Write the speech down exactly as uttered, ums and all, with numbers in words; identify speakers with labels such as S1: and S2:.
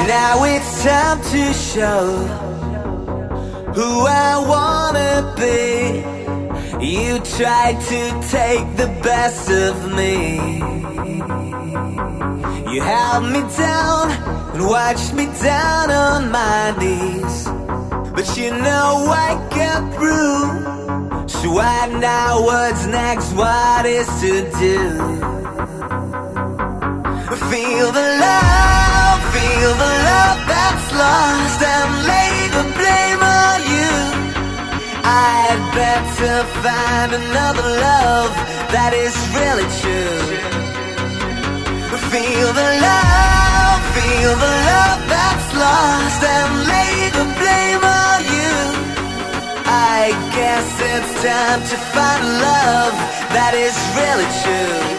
S1: Now it's time to show who I wanna be. You tried to take the best of me. You held me down and watched me down on my knees, but you know I got through. So I know what's next, what is to do. Feel the love, feel the love that's lost, and lay the blame on you. I'd better find another love that is really true. Feel the love, feel the love that's lost, and lay the blame on you. I guess it's time to find a love that is really true.